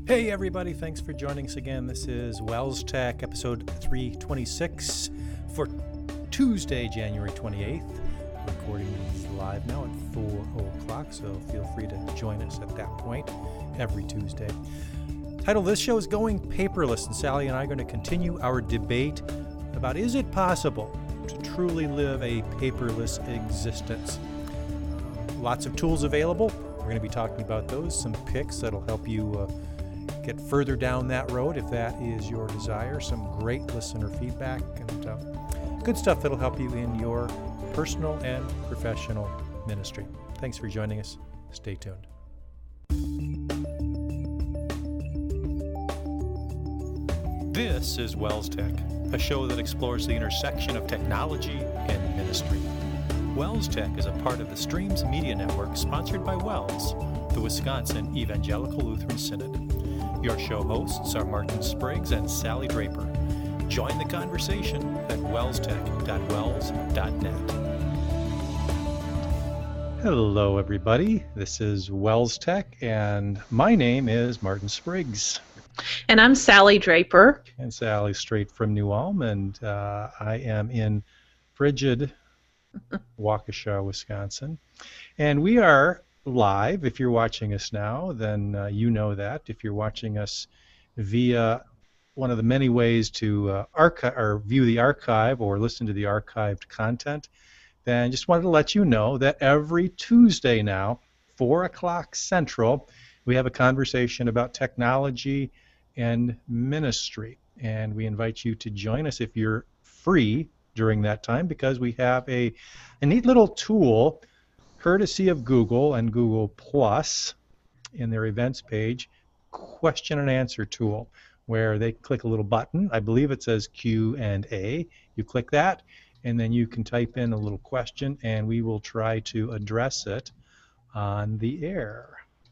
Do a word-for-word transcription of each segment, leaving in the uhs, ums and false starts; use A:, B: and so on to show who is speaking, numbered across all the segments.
A: Hey everybody, thanks for joining us again. This is Wells Tech, episode three twenty-six for Tuesday, January twenty-eighth. Recording is live now at four o'clock, so feel free to join us at that point every Tuesday. Title of this show is Going Paperless, and Sally and I are going to continue our debate about is it possible to truly live a paperless existence. Lots of tools available. We're going to be talking about those, some picks that'll help you uh, get further down that road if that is your desire, some great listener feedback, and uh, good stuff that'll help you in your personal and professional ministry. Thanks for joining us. Stay tuned. This is Wells Tech, a show that explores the intersection of technology and ministry. Wells Tech is a part of the Streams Media Network, sponsored by Wells, the Wisconsin Evangelical Lutheran Synod. Your show hosts are Martin Spriggs and Sally Draper. Join the conversation at wells tech dot wells dot net. Hello, everybody. This is Wells Tech, and my name is Martin Spriggs.
B: And I'm Sally Draper.
A: And Sally, straight from New Ulm, and uh, I am in frigid Waukesha, Wisconsin. And we are live. If you're watching us now, then uh, you know that. If you're watching us via one of the many ways to uh, archive or view the archive or listen to the archived content, then just wanted to let you know that every Tuesday now, four o'clock Central, we have a conversation about technology and ministry. And we invite you to join us if you're free during that time, because we have a, a neat little tool courtesy of Google and Google Plus in their events page, question and answer tool, where they click a little button. I believe it says Q and A. You click that, and then you can type in a little question, and we will try to address it on the air.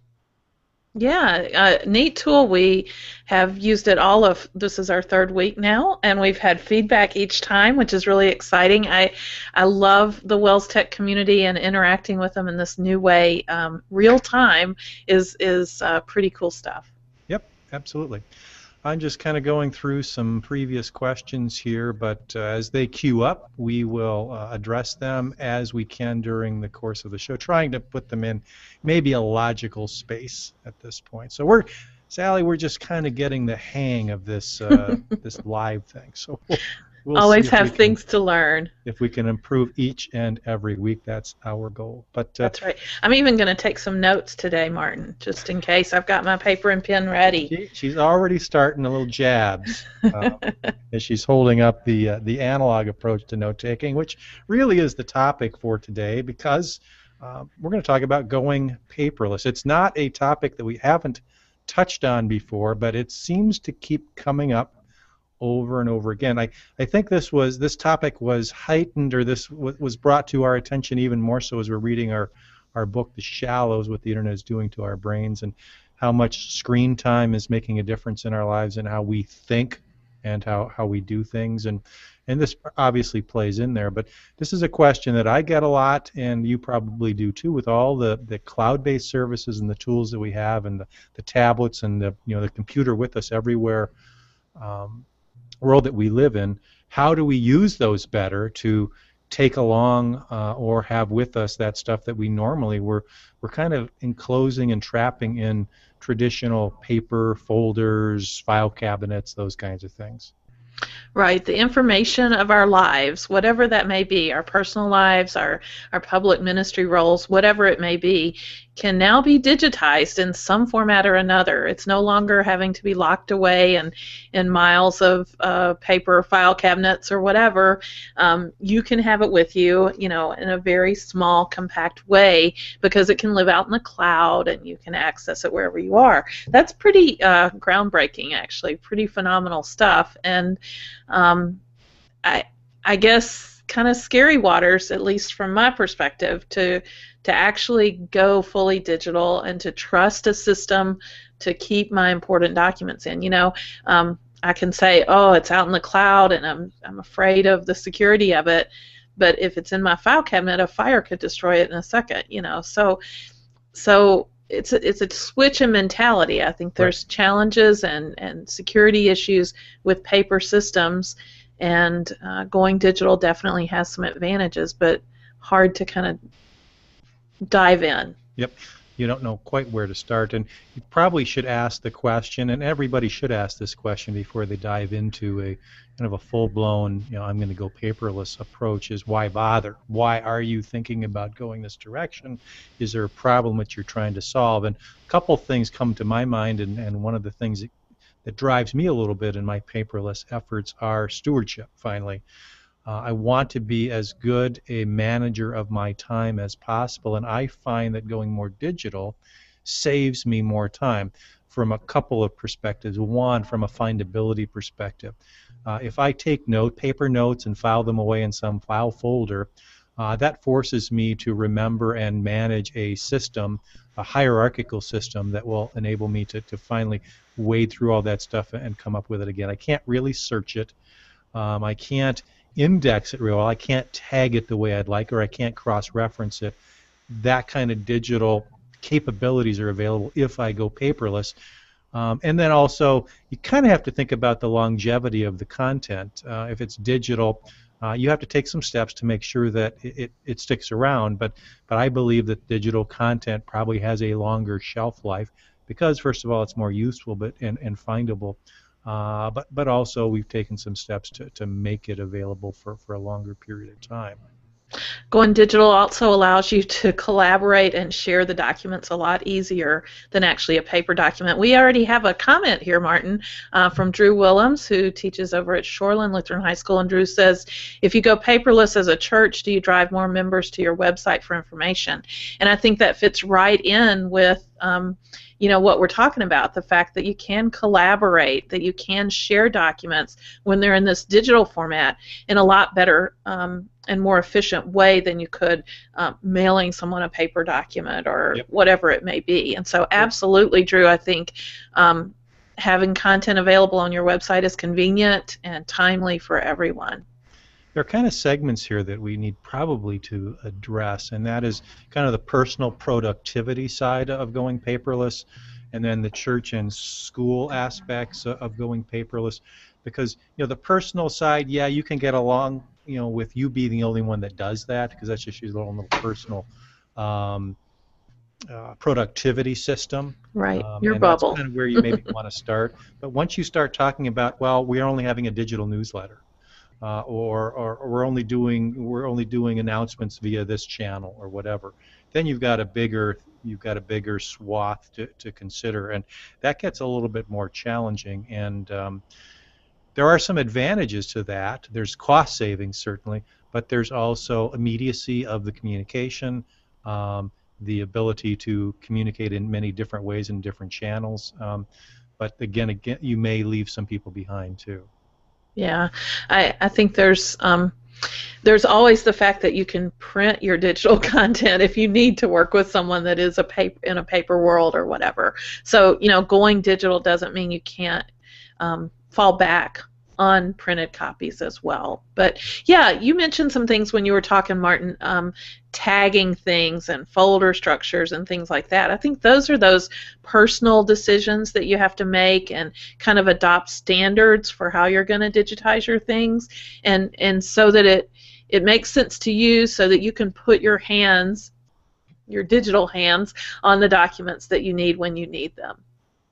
B: Yeah, uh, neat tool. We have used it all of, this is our third week now, and we've had feedback each time, which is really exciting. I I love the Wells Tech community and interacting with them in this new way. Um, real time is, is uh, pretty cool stuff.
A: Yep, absolutely. I'm just kind of going through some previous questions here, but uh, as they queue up, we will uh, address them as we can during the course of the show, trying to put them in maybe a logical space at this point. So we're, Sally, we're just kind of getting the hang of this uh, this live thing. So we'll, we'll
B: always have
A: can,
B: things to learn.
A: If we can improve each and every week, that's our goal. But uh,
B: that's right. I'm even going to take some notes today, Martin, just in case. I've got my paper and pen ready.
A: She, she's already starting a little jabs uh, as she's holding up the uh, the analog approach to note taking, which really is the topic for today, because uh, we're going to talk about going paperless. It's not a topic that we haven't touched on before, but it seems to keep coming up over and over again. I, I think this was this topic was heightened, or this w- was brought to our attention even more so as we're reading our, our book, The Shallows, What the Internet is Doing to Our Brains, and how much screen time is making a difference in our lives and how we think and how, how we do things. And, and this obviously plays in there, but this is a question that I get a lot, and you probably do too, with all the, the cloud-based services and the tools that we have, and the, the tablets and the you know the computer with us everywhere. Um, world that we live in. How do we use those better to take along uh, or have with us that stuff that we normally were we're kind of enclosing and trapping in traditional paper folders, file cabinets, those kinds of things?
B: Right, the information of our lives, whatever that may be, our personal lives, our, our public ministry roles, whatever it may be, can now be digitized in some format or another. It's no longer having to be locked away in, in miles of uh, paper file cabinets or whatever. Um, you can have it with you, you know, in a very small, compact way, because it can live out in the cloud and you can access it wherever you are. That's pretty uh, groundbreaking, actually, pretty phenomenal stuff. And um, I, I guess kind of scary waters, at least from my perspective, to to actually go fully digital and to trust a system to keep my important documents in. You know, um, I can say, oh, it's out in the cloud and I'm I'm afraid of the security of it, but if it's in my file cabinet, a fire could destroy it in a second. You know, so so it's a, it's a switch in mentality. I think there's
A: Right.
B: challenges and, and security issues with paper systems, and uh, going digital definitely has some advantages, but hard to kind of dive in.
A: Yep. You don't know quite where to start, and you probably should ask the question, and everybody should ask this question before they dive into a kind of a full-blown, you know, I'm going to go paperless approach, is why bother? Why are you thinking about going this direction? Is there a problem that you're trying to solve? And a couple things come to my mind, and, and one of the things that, that drives me a little bit in my paperless efforts are stewardship, finally. Uh, I want to be as good a manager of my time as possible, and I find that going more digital saves me more time from a couple of perspectives. One, from a findability perspective. Uh, if I take note, paper notes and file them away in some file folder, uh, that forces me to remember and manage a system, a hierarchical system that will enable me to, to finally wade through all that stuff and come up with it again. I can't really search it. Um, I can't index it real well. I can't tag it the way I'd like, or I can't cross-reference it. That kind of digital capabilities are available if I go paperless. Um, and then also, you kind of have to think about the longevity of the content. Uh, if it's digital, uh, you have to take some steps to make sure that it, it, it sticks around. But, but I believe that digital content probably has a longer shelf life because, first of all, it's more useful but and, and findable. Uh, but but also we've taken some steps to, to make it available for, for a longer period of time.
B: Going digital also allows you to collaborate and share the documents a lot easier than actually a paper document. We already have a comment here, Martin, uh, from Drew Willems, who teaches over at Shoreland Lutheran High School, and Drew says, if you go paperless as a church, do you drive more members to your website for information? And I think that fits right in with um, you know, what we're talking about, the fact that you can collaborate, that you can share documents when they're in this digital format in a lot better um, and more efficient way than you could um, mailing someone a paper document or
A: Yep.
B: whatever it may be. And so absolutely, Drew, I think um, having content available on your website is convenient and timely for everyone.
A: There are kind of segments here that we need probably to address, and that is kind of the personal productivity side of going paperless, and then the church and school aspects of going paperless. Because, you know, the personal side, yeah, you can get along, you know, with you being the only one that does that, because that's just your little, little personal um, uh, productivity system.
B: Right,
A: Um,
B: your
A: and
B: bubble.
A: that's kind of where you maybe want to start. But once you start talking about, well, we're only having a digital newsletter. Uh, or, or, or we're only doing we're only doing announcements via this channel or whatever. Then you've got a bigger you've got a bigger swath to, to consider, and that gets a little bit more challenging. And um, there are some advantages to that. There's cost savings certainly, but there's also immediacy of the communication, um, the ability to communicate in many different ways in different channels. Um, but again, again, you may leave some people behind too.
B: Yeah, I, I think there's um, there's always the fact that you can print your digital content if you need to work with someone that is a paper in a paper world or whatever. So, you know, going digital doesn't mean you can't um, fall back on printed copies as well. But yeah, you mentioned some things when you were talking, Martin, um, tagging things and folder structures and things like that. I think those are those personal decisions that you have to make and kind of adopt standards for how you're going to digitize your things, and and so that it it makes sense to you, so that you can put your hands, your digital hands, on the documents that you need when you need them.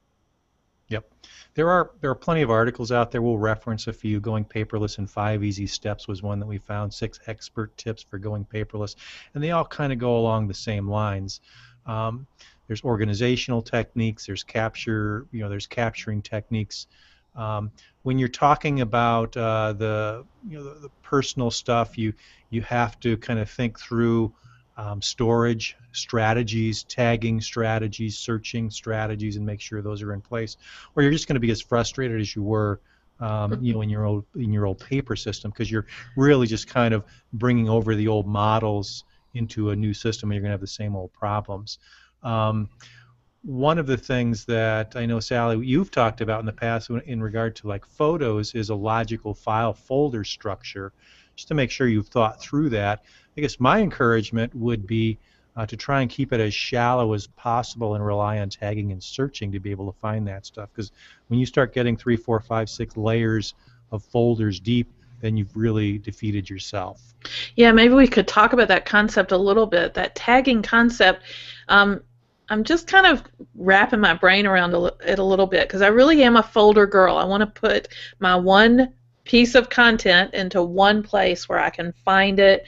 A: Yep. There are there are plenty of articles out there. We'll reference a few. Going paperless in five easy steps was one that we found. Six expert tips for going paperless, and they all kind of go along the same lines. Um, there's organizational techniques. There's capture. You know, there's capturing techniques. Um, when you're talking about uh, the you know the, the personal stuff, you you have to kind of think through um, storage strategies, tagging strategies, searching strategies, and make sure those are in place, or you're just going to be as frustrated as you were, um, you know, in your old in your old paper system, because you're really just kind of bringing over the old models into a new system, and you're going to have the same old problems. Um, one of the things that I know, Sally, you've talked about in the past in regard to like photos is a logical file folder structure, just to make sure you've thought through that. I guess my encouragement would be uh, to try and keep it as shallow as possible and rely on tagging and searching to be able to find that stuff. Because when you start getting three, four, five, six layers of folders deep, then you've really defeated yourself.
B: Yeah, maybe we could talk about that concept a little bit, that tagging concept. Um, I'm just kind of wrapping my brain around it a little bit because I really am a folder girl. I want to put my one piece of content into one place where I can find it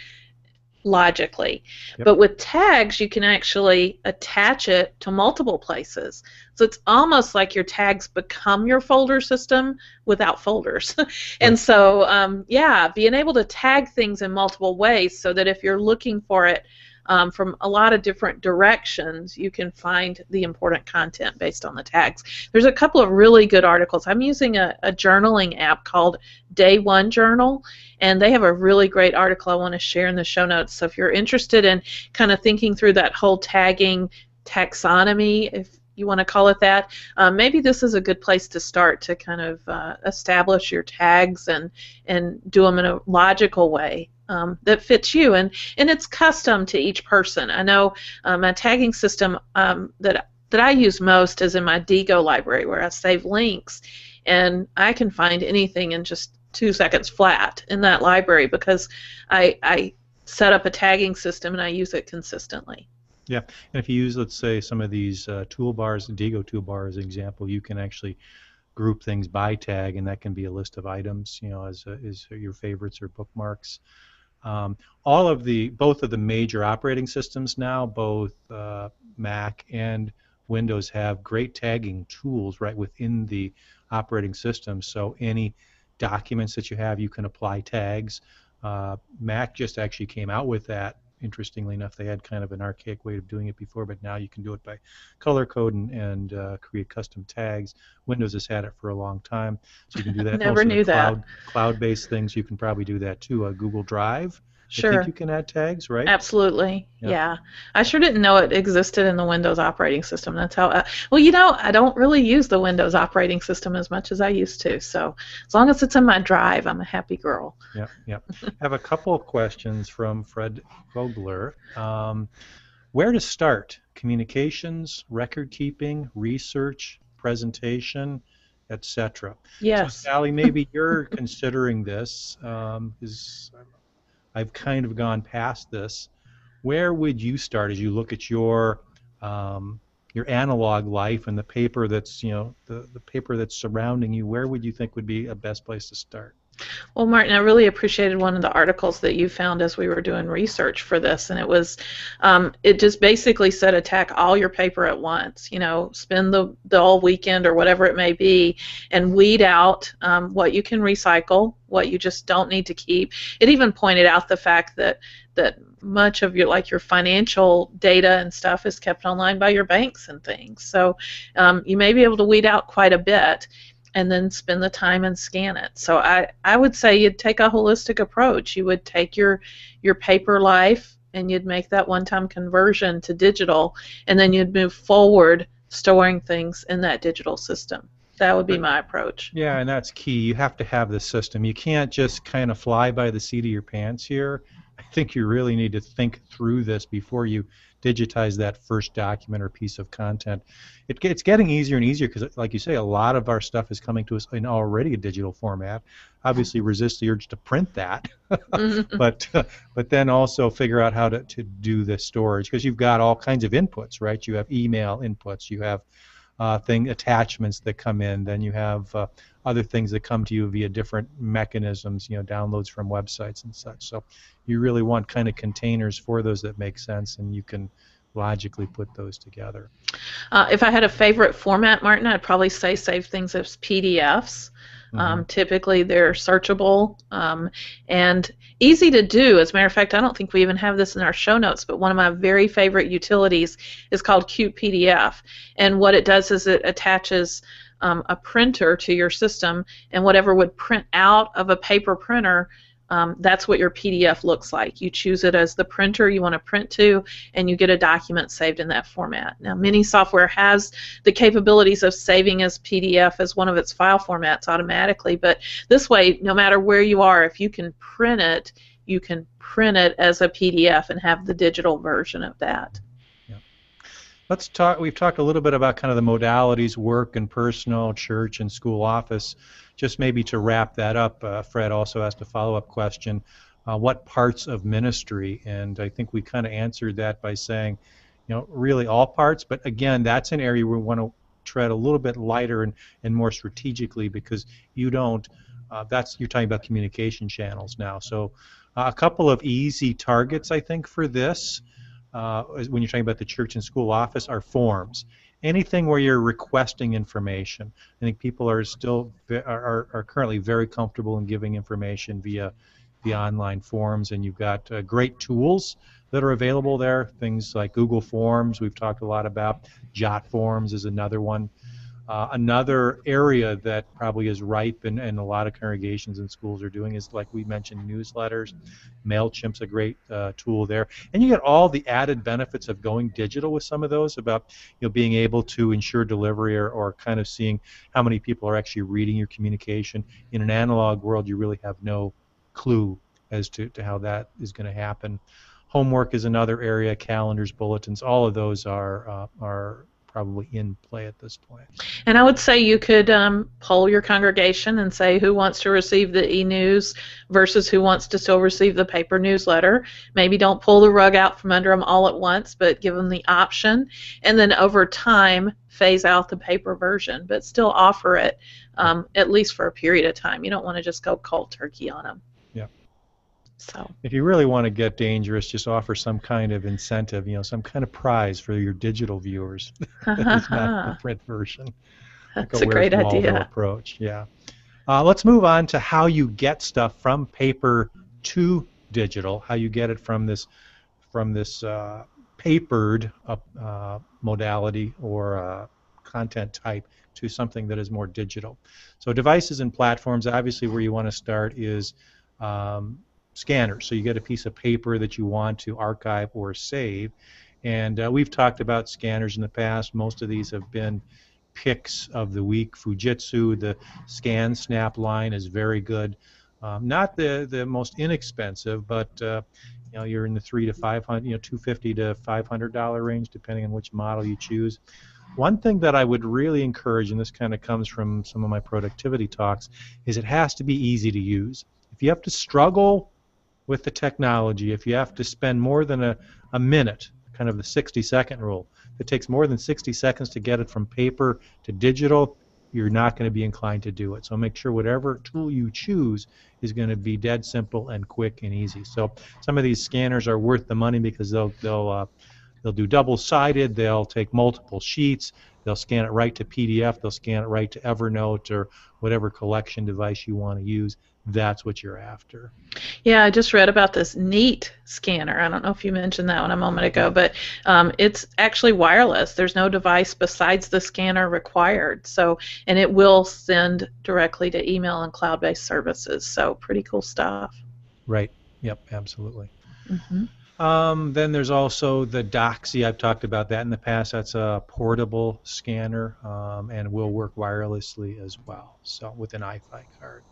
B: logically. Yep. But with tags, you can actually attach it to multiple places. So it's almost like your tags become your folder system without folders. And so, um, yeah, being able to tag things in multiple ways so that if you're looking for it um, from a lot of different directions, you can find the important content based on the tags. There's a couple of really good articles. I'm using a, a journaling app called Day One Journal, and they have a really great article I want to share in the show notes. So if you're interested in kind of thinking through that whole tagging taxonomy, if you want to call it that, um, maybe this is a good place to start to kind of uh, establish your tags and and do them in a logical way um, that fits you, and and it's custom to each person. I know uh, my tagging system um, that that I use most is in my Diigo library, where I save links, and I can find anything in just two seconds flat in that library because I I set up a tagging system and I use it consistently.
A: Yeah, and if you use, let's say, some of these uh, toolbars, the Diigo toolbar as an example, you can actually group things by tag, and that can be a list of items, you know, as, as your favorites or bookmarks. Um, all of the, both of the major operating systems now, both uh, Mac and Windows, have great tagging tools right within the operating system. So any documents that you have, you can apply tags. Uh, Mac just actually came out with that. Interestingly enough, they had kind of an archaic way of doing it before, but now you can do it by color code and, and uh, create custom tags. Windows has had it for a long time, so you can do that.
B: Never knew that.
A: Cloud, cloud-based things, you can probably do that too. Uh, Google Drive,
B: sure.
A: I think you can add tags, right?
B: Absolutely, yeah. yeah. I sure didn't know it existed in the Windows operating system. That's how. I, well, you know, I don't really use the Windows operating system as much as I used to. So as long as it's in my drive, I'm a happy girl.
A: Yeah, yeah. I have a couple of questions from Fred Vogler. Um, where to start? Communications, record keeping, research, presentation, et cetera.
B: Yes.
A: So, Sally, maybe you're considering this. Um, is I've kind of gone past this. Where would you start as you look at your um, your analog life and the paper that's, you know, the, the paper that's surrounding you? Where would you think would be a best place to start?
B: Well, Martin, I really appreciated one of the articles that you found as we were doing research for this, and it was, um, it just basically said attack all your paper at once. You know, spend the the all weekend or whatever it may be, and weed out um, what you can recycle, what you just don't need to keep. It even pointed out the fact that that much of your like your financial data and stuff is kept online by your banks and things. So um, you may be able to weed out quite a bit, and then spend the time and scan it. So I, I would say you'd take a holistic approach. You would take your your paper life and you'd make that one-time conversion to digital, and then you'd move forward storing things in that digital system. That would be my approach.
A: Yeah, and that's key. You have to have the system. You can't just kind of fly by the seat of your pants here. I think you really need to think through this before you digitize that first document or piece of content. It, it's getting easier and easier because, like you say, a lot of our stuff is coming to us in already a digital format. Obviously, resist the urge to print that, mm-hmm. but uh, but then also figure out how to, to do the storage, because you've got all kinds of inputs, right? You have email inputs, you have uh, thing attachments that come in, then you have uh, other things that come to you via different mechanisms, you know, downloads from websites and such. So you really want kind of containers for those that make sense, and you can logically put those together.
B: Uh, if I had a favorite format, Martin, I'd probably say save things as P D Fs. Mm-hmm. Um, typically they're searchable um, and easy to do. As a matter of fact, I don't think we even have this in our show notes, but one of my very favorite utilities is called Qt P D F. And what it does is it attaches um, a printer to your system, and whatever would print out of a paper printer, Um, that's what your P D F looks like. You choose it as the printer you want to print to, and you get a document saved in that format. Now, many software has the capabilities of saving as P D F as one of its file formats automatically, but this way, no matter where you are, if you can print it you can print it as a P D F and have the digital version of that.
A: Yeah. Let's talk, we've talked a little bit about kind of the modalities, work and personal, church and school office. Just maybe to wrap that up, uh, Fred also asked a follow-up question, uh, what parts of ministry? And I think we kind of answered that by saying, you know, really all parts, but again, that's an area we want to tread a little bit lighter and, and more strategically, because you don't, uh, that's, you're talking about communication channels now. So uh, a couple of easy targets, I think, for this, uh, when you're talking about the church and school office, are forms. Anything where you're requesting information. I think people are still, are, are currently very comfortable in giving information via the online forms, and you've got uh, great tools that are available there, things like Google Forms we've talked a lot about. JotForms is another one. Uh, another area that probably is ripe and, and a lot of congregations and schools are doing is, like we mentioned, newsletters. MailChimp's a great uh, tool there. And you get all the added benefits of going digital with some of those, about, you know, being able to ensure delivery, or, or kind of seeing how many people are actually reading your communication. In an analog world, you really have no clue as to, to how that is going to happen. Homework is another area, calendars, bulletins, all of those are uh, are probably in play at this point.
B: And I would say you could um, poll your congregation and say who wants to receive the e-news versus who wants to still receive the paper newsletter. Maybe don't pull the rug out from under them all at once, but give them the option. And then over time, phase out the paper version, but still offer it um, at least for a period of time. You don't want to just go cold turkey on them.
A: Yeah.
B: So
A: if you really want to get dangerous, just offer some kind of incentive, you know, some kind of prize for your digital viewers. It's not the print version.
B: That's
A: like
B: a, a great idea.
A: Approach. Yeah. Uh, let's move on to how you get stuff from paper to digital. How you get it from this from this uh, papered uh, uh, modality or uh, content type to something that is more digital. So devices and platforms, obviously, where you want to start is um, scanners. So you get a piece of paper that you want to archive or save, and uh, we've talked about scanners in the past. Most of these have been picks of the week. Fujitsu, the ScanSnap line is very good. Um, not the the most inexpensive, but uh, you know, you're in the three to five hundred, you know, two fifty to five hundred dollar range, depending on which model you choose. One thing that I would really encourage, and this kind of comes from some of my productivity talks, is it has to be easy to use. If you have to struggle with the technology, if you have to spend more than a, a minute, kind of the sixty second rule, if it takes more than sixty seconds to get it from paper to digital, you're not going to be inclined to do it. So make sure whatever tool you choose is going to be dead simple and quick and easy. So some of these scanners are worth the money because they'll they'll uh, they'll do double-sided, they'll take multiple sheets, they'll scan it right to P D F, they'll scan it right to Evernote or whatever collection device you want to use. That's what you're after.
B: Yeah, I just read about this Neat scanner. I don't know if you mentioned that one a moment ago, but um, it's actually wireless. There's no device besides the scanner required. So, and it will send directly to email and cloud-based services. So, pretty cool stuff.
A: Right. Yep. Absolutely.
B: Mm-hmm.
A: Um, then there's also the Doxy. I've talked about that in the past. That's a portable scanner um, and will work wirelessly as well. So with an iFi card.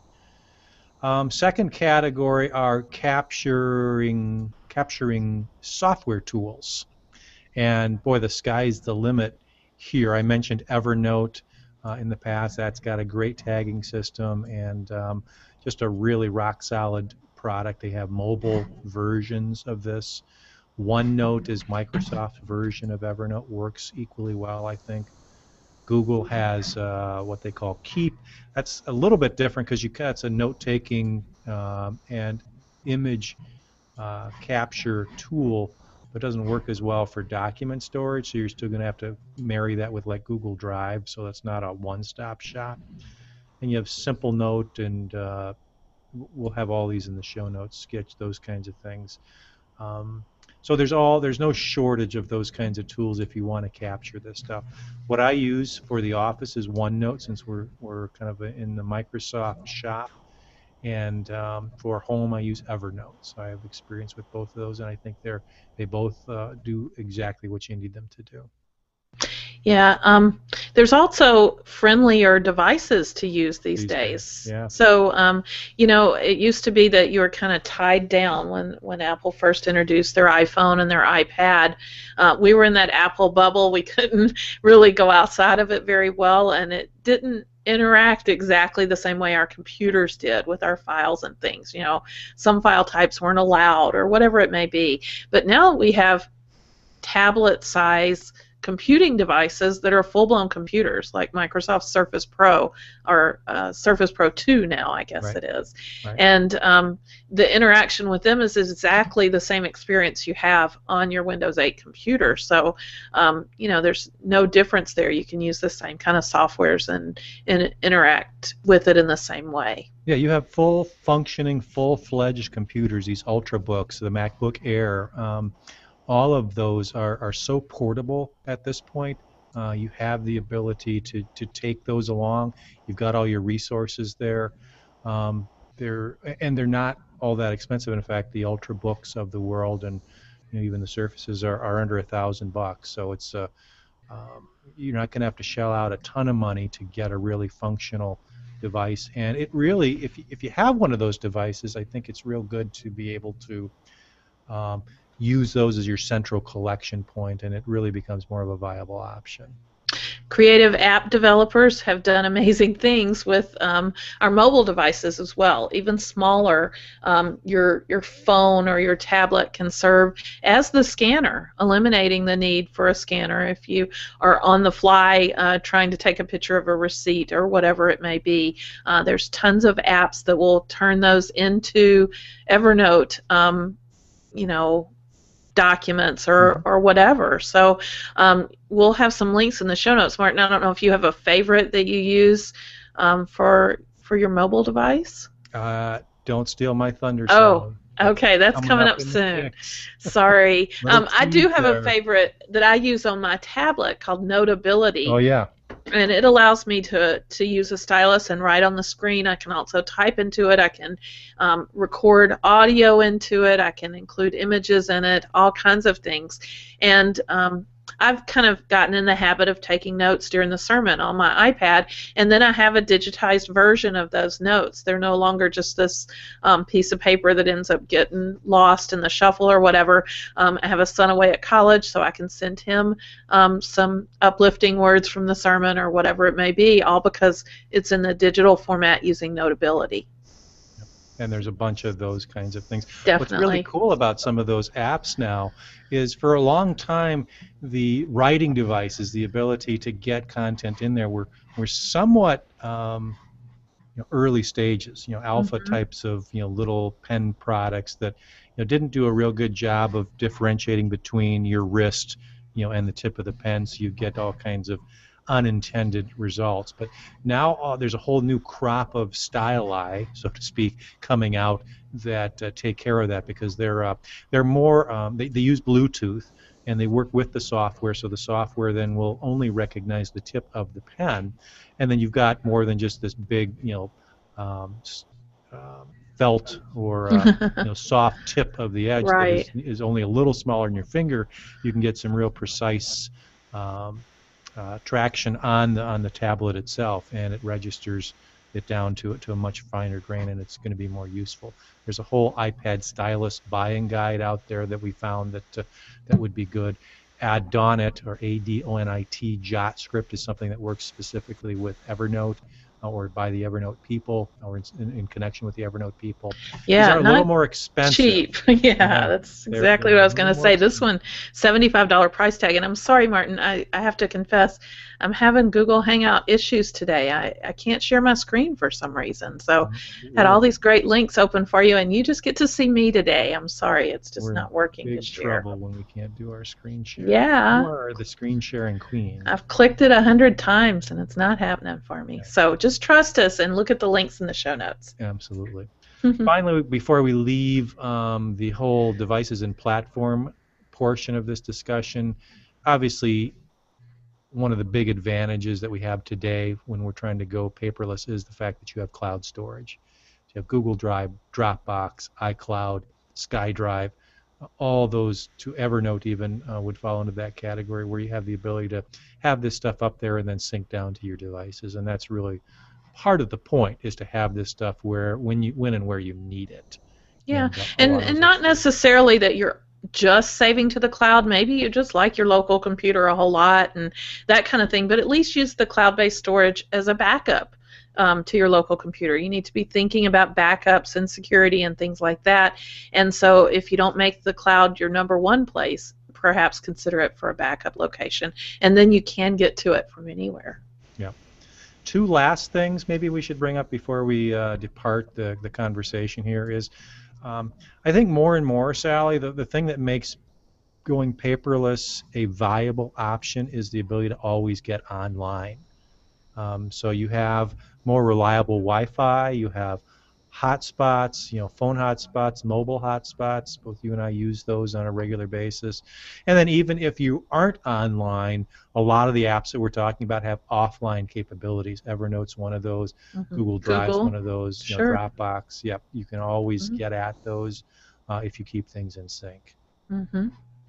A: Um, second category are capturing capturing software tools, and boy, the sky's the limit here. I mentioned Evernote uh, in the past. That's got a great tagging system and um, just a really rock solid product. They have mobile versions of this. OneNote is Microsoft's version of Evernote, works equally well, I think. Google has uh, what they call Keep. That's a little bit different because you it's a note-taking um, and image uh, capture tool, but doesn't work as well for document storage. So you're still going to have to marry that with like Google Drive. So that's not a one-stop shop. And you have Simple Note, and uh, we'll have all these in the show notes. Sketch, those kinds of things. Um, So there's all there's no shortage of those kinds of tools if you want to capture this stuff. What I use for the office is OneNote, since we're we're kind of in the Microsoft shop, and um, for home I use Evernote. So I have experience with both of those, and I think they're they both uh, do exactly what you need them to do.
B: Yeah, um, there's also friendlier devices to use these
A: these days.
B: days.
A: Yeah.
B: So, um, you know, it used to be that you were kind of tied down when, when Apple first introduced their iPhone and their iPad. Uh, we were in that Apple bubble. We couldn't really go outside of it very well, and it didn't interact exactly the same way our computers did with our files and things. You know, some file types weren't allowed or whatever it may be. But now we have tablet size computing devices that are full-blown computers, like Microsoft Surface Pro or uh, Surface Pro two now, I guess
A: Right.
B: it is.
A: Right.
B: And um, the interaction with them is exactly the same experience you have on your Windows eight computer. So, um, you know, there's no difference there. You can use the same kind of softwares and, and interact with it in the same way.
A: Yeah, you have full functioning, full-fledged computers, these Ultrabooks, the MacBook Air. Um, all of those are, are so portable at this point. Uh, you have the ability to, to take those along. You've got all your resources there. Um, they're and they're not all that expensive. In fact, the Ultrabooks of the world and you know, even the Surfaces are, are under a thousand bucks. So it's uh, um, you're not going to have to shell out a ton of money to get a really functional device. And it really, if if you have one of those devices, I think it's real good to be able to um, use those as your central collection point, and it really becomes more of a viable option.
B: Creative app developers have done amazing things with um, our mobile devices as well. Even smaller, um, your your phone or your tablet can serve as the scanner, eliminating the need for a scanner if you are on the fly uh, trying to take a picture of a receipt or whatever it may be. Uh, there's tons of apps that will turn those into Evernote, um, you know, documents or, or whatever. So um, we'll have some links in the show notes. Martin, I don't know if you have a favorite that you use um, for for your mobile device.
A: Uh, don't steal my thunder.
B: Oh, okay, that's coming,
A: coming
B: up,
A: up
B: soon. Sorry.
A: Little
B: um, I do have
A: there.
B: a favorite that I use on my tablet called Notability.
A: Oh yeah.
B: And it allows me to, to use a stylus and write on the screen. I can also type into it. I can um, record audio into it. I can include images in it, all kinds of things. And um, I've kind of gotten in the habit of taking notes during the sermon on my iPad, and then I have a digitized version of those notes. They're no longer just this um, piece of paper that ends up getting lost in the shuffle or whatever. Um, I have a son away at college, so I can send him um, some uplifting words from the sermon or whatever it may be, all because it's in the digital format using Notability.
A: And there's a bunch of those kinds of things.
B: Definitely.
A: What's really cool about some of those apps now is for a long time the writing devices, the ability to get content in there were, were somewhat um, you know, early stages, you know, alpha
B: Mm-hmm.
A: types of you know little pen products that you know didn't do a real good job of differentiating between your wrist, you know, and the tip of the pen, so you get all kinds of unintended results. But now uh, there's a whole new crop of styli, so to speak, coming out that uh, take care of that because they're uh, they're more um, they, they use Bluetooth and they work with the software, so the software then will only recognize the tip of the pen, and then you've got more than just this big you know um, um, felt or uh, you know soft tip of the edge
B: Right.
A: that is, is only a little smaller than your finger. You can get some real precise um, Uh, traction on the on the tablet itself, and it registers it down to to a much finer grain, and it's going to be more useful. There's a whole iPad stylus buying guide out there that we found that uh, that would be good. Adonit, or A D O N I T, Jot script is something that works specifically with Evernote uh, or by the Evernote people, or in, in connection with the Evernote people.
B: Yeah,
A: These are a
B: not
A: little more expensive.
B: cheap. yeah,
A: Yeah,
B: that's
A: they're-
B: exactly
A: they're
B: what I was
A: a
B: going to
A: little
B: say.
A: more
B: This one, seventy-five dollars price tag. And I'm sorry, Martin, I, I have to confess, I'm having Google Hangout issues today. I, I can't share my screen for some reason. So
A: Um,
B: had all
A: we're-
B: these great links open for you, and you just get to see me today. I'm sorry, it's just
A: We're in
B: not working
A: big
B: this year.
A: trouble when we can't do our screen share.
B: Yeah.
A: You are the screen sharing queen.
B: I've clicked it a hundred times, and it's not happening for me. So just trust us and look at the links in the show notes.
A: Absolutely. Finally, before we leave um, the whole devices and platform portion of this discussion, obviously one of the big advantages that we have today when we're trying to go paperless is the fact that you have cloud storage. You have Google Drive, Dropbox, iCloud, SkyDrive. all those to Evernote even uh, would fall into that category, where you have the ability to have this stuff up there and then sync down to your devices. And that's really part of the point, is to have this stuff where when you when and where you need it.
B: Yeah,
A: And, uh,
B: and and not necessarily that you're just saving to the cloud. Maybe you just like your local computer a whole lot and that kind of thing, but at least use the cloud-based storage as a backup um, to your local computer. You need to be thinking about backups and security and things like that. And so if you don't make the cloud your number one place, perhaps consider it for a backup location, and then you can get to it from anywhere.
A: Yeah. Two last things maybe we should bring up before we uh, depart the, the conversation here is, um, I think more and more, Sally, the, the thing that makes going paperless a viable option is the ability to always get online. Um, so you have more reliable Wi-Fi, you have hotspots, you know, phone hotspots, mobile hotspots. Both you and I use those on a regular basis. And then even if you aren't online, a lot of the apps that we're talking about have offline capabilities. Evernote's one of those. Mm-hmm. Google Drive's Google. one of those. You
B: sure.
A: know, Dropbox. Yep, you can always mm-hmm. get at those uh, if you keep things in sync.
B: Mm-hmm.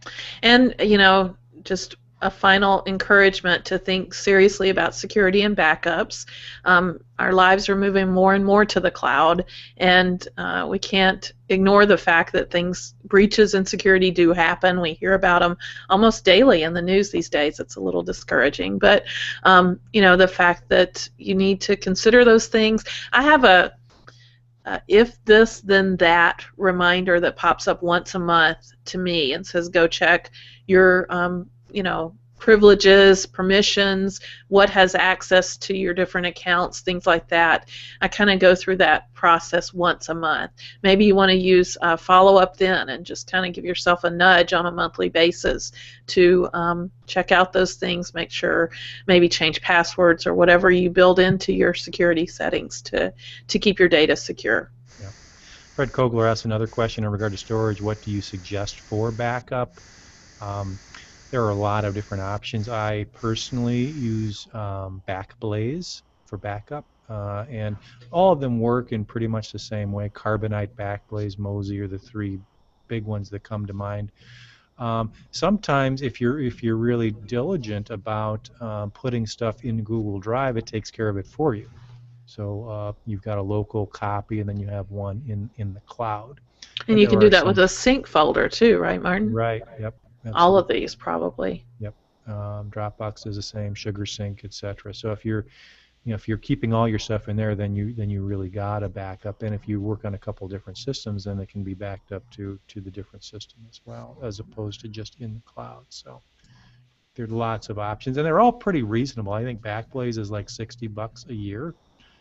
B: And, you know, just a final encouragement to think seriously about security and backups. Um, our lives are moving more and more to the cloud, and uh, we can't ignore the fact that things, breaches in security do happen. We hear about them almost daily in the news these days. It's a little discouraging, but um, you know, the fact that you need to consider those things. I have a Uh, if this, then that reminder that pops up once a month to me and says, go check your, um, you know, privileges, permissions, what has access to your different accounts, things like that. I kind of go through that process once a month. Maybe you want to use uh, follow-up then and just kind of give yourself a nudge on a monthly basis to um, check out those things, make sure, maybe change passwords or whatever you build into your security settings to, to keep your data secure.
A: Yeah. Fred Kogler asked another question in regard to storage. What do you suggest for backup? Um, There are a lot of different options. I personally use um, Backblaze for backup, uh, and all of them work in pretty much the same way. Carbonite, Backblaze, Mozy are the three big ones that come to mind. Um, sometimes, if you're if you're really diligent about um, putting stuff in Google Drive, it takes care of it for you. So uh, you've got a local copy, and then you have one in in the cloud.
B: And you can do that with a sync folder too, right, Martin?
A: Right. Yep. Absolutely.
B: All of these probably.
A: Yep. Um, Dropbox is the same, SugarSync, et cetera. So if you're, you know, if you're keeping all your stuff in there, then you then you really got a backup. And if you work on a couple different systems, then it can be backed up to to the different system as well, as opposed to just in the cloud. So there are lots of options, and they're all pretty reasonable. I think Backblaze is like sixty bucks a year,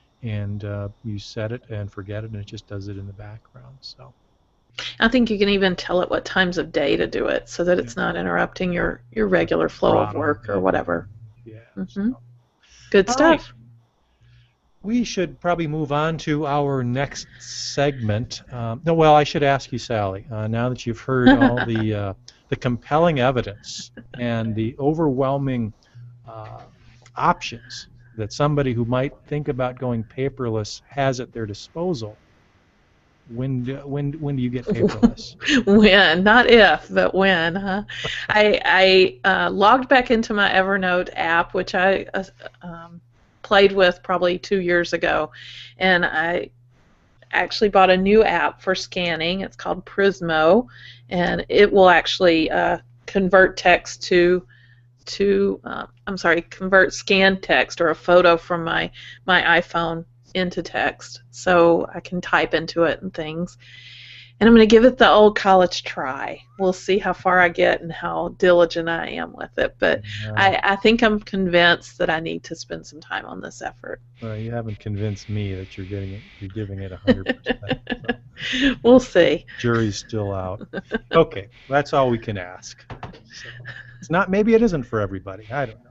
A: and uh, you set it and forget it, and it just does it in the background. So.
B: I think you can even tell it what times of day to do it so that it's not interrupting your, your regular flow of work or whatever.
A: Yeah.
B: Mm-hmm. So. Good
A: All
B: stuff.
A: Right. We should probably move on to our next segment. Um, no, well, I should ask you, Sally, uh, now that you've heard all the, uh, the compelling evidence and the overwhelming uh, options that somebody who might think about going paperless has at their disposal, When do, when when do you get paperless?
B: When, not if, but when. Huh? I I uh, logged back into my Evernote app, which I uh, um, played with probably two years ago, and I actually bought a new app for scanning. It's called Prismo, and it will actually uh, convert text to to uh, I'm sorry, convert scanned text or a photo from my my iPhone into text, so I can type into it and things. And I'm going to give it the old college try. We'll see how far I get and how diligent I am with it. But yeah. I, I think I'm convinced that I need to spend some time on this effort.
A: Well, you haven't convinced me that you're getting it. You're giving it one hundred percent. So.
B: We'll see.
A: Jury's still out. Okay, that's all we can ask. So it's not. Maybe it isn't for everybody. I don't know.